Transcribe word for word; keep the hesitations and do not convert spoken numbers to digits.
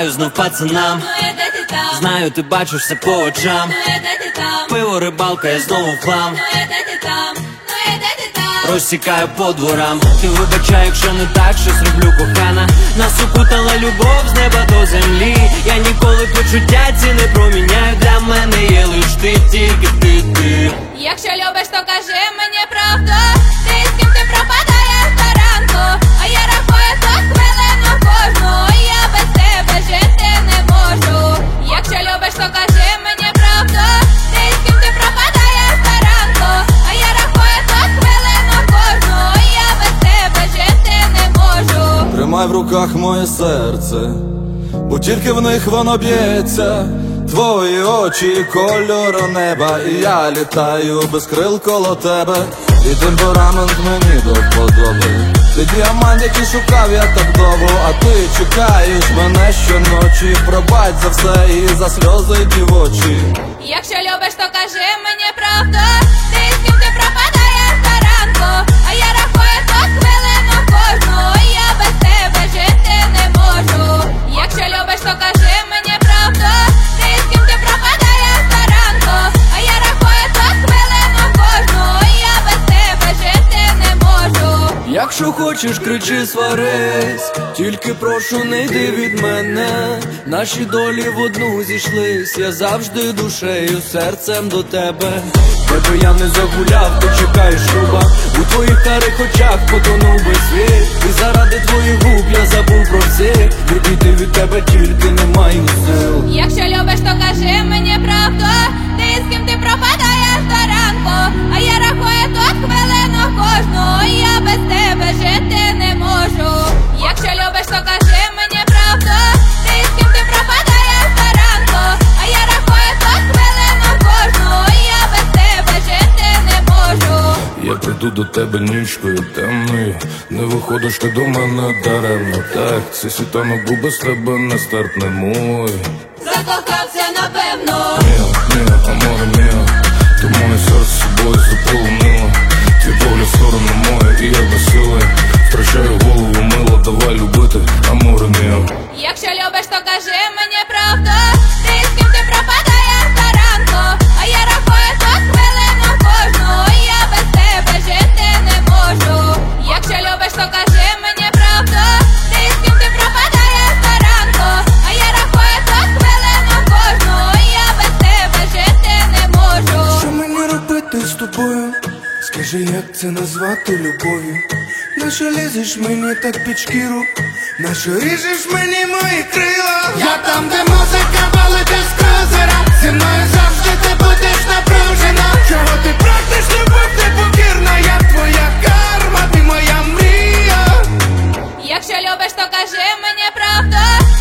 Дзвоню знов пацанам. Знаю, ти бачиш все по очам. Пиво, рибалка, я знову в хлам. Розсікаю по дворам. Ти вибачай, якщо не так, щось роблю, кохана. Нас окутала любов з неба до землі. Я ніколи почуття ці не проміняю. Для мене є лиш ти, тільки ти, ти. Якщо любиш, то кажи мені правду. Ти з ким ти пропадаєш до ранку. А я рахую тут хвилину кожну. Я без тебе жити не можу. Якщо любиш, то кажи мені правду. Ти з ким ти пропадаєш до ранку. А я рахую тут хвилину кожну. Я без тебе жити не можу. Тримай в руках моє серце, бо тільки в них воно б'ється. Твої очі кольору неба, і я літаю без крил коло тебе. І темперамент мені до вподоби. Ти діамант, який шукав я так довго. А ти чекаєш мене щоночі. Пробач за все і за сльози дівочі. Якщо любиш, то кажи мені правду. Ти з ким ти пропадаєш до ранку. А я рахую тут хвилину кожну. Я без тебе жити не можу. Якщо любиш, то кажи мені правду. Ти з ким ти пропадаєш до ранку. А я рахую тут хвилину кожну. Я без тебе жити не можу. Якщо хочеш, кричи, сварись, тільки прошу, не йди від мене. Наші долі в одну зійшлись. Я завжди душею, серцем до тебе. Тебе я не загуляв, ти чекаєш шлюба. У твоїх карих очах потонув би світ. І заради твоїх губ я забув про всіх. Відійти від тебе тільки не маю сил. Якщо любиш, то кажи мені правду. Ти з ким ти пропадаєш до ранку. А я рахую тут хвилину кожну. Я без тебе жити не можу. Якщо любиш, то кажи мені правду. Ти з ким ти пропадаєш до ранку. А я рахую тут хвилину кожну. Я без тебе жити не можу. Я прийду до тебе нічкою темною. Не виходиш ти до мене даремно. Так, цей світанок був без тебе нестерпний. Закохався напевно. Міо, міо, аморе міо, ти моє серце собою заполонила. Твій погляд в сторону моє, і я без сили втрачаю голову, мило, давай любити, аморе міо. Якщо любиш, то кажи мені правду. Ти з ким ти пропадаєш до ранку. А я рахую тут хвилину кожну. Я без тебе жити не можу. Якщо любиш, то кажи мені правду. Ти з ким ти пропадаєш до ранку. А я рахую тут хвилину кожну. Я без тебе жити не можу. Що мені робити з тобою? Скажи, як це назвати любов'ю? Нащо лізеш мені так під шкіру? Нащо ріжеш мені мої крила? Я там, де музика валить з крузера. Зі мною завжди ти будеш напружена. Чого ти прагнеш, любов, ти покірна? Я твоя карма, ти моя мрія. Якщо любиш, то кажи мені правду.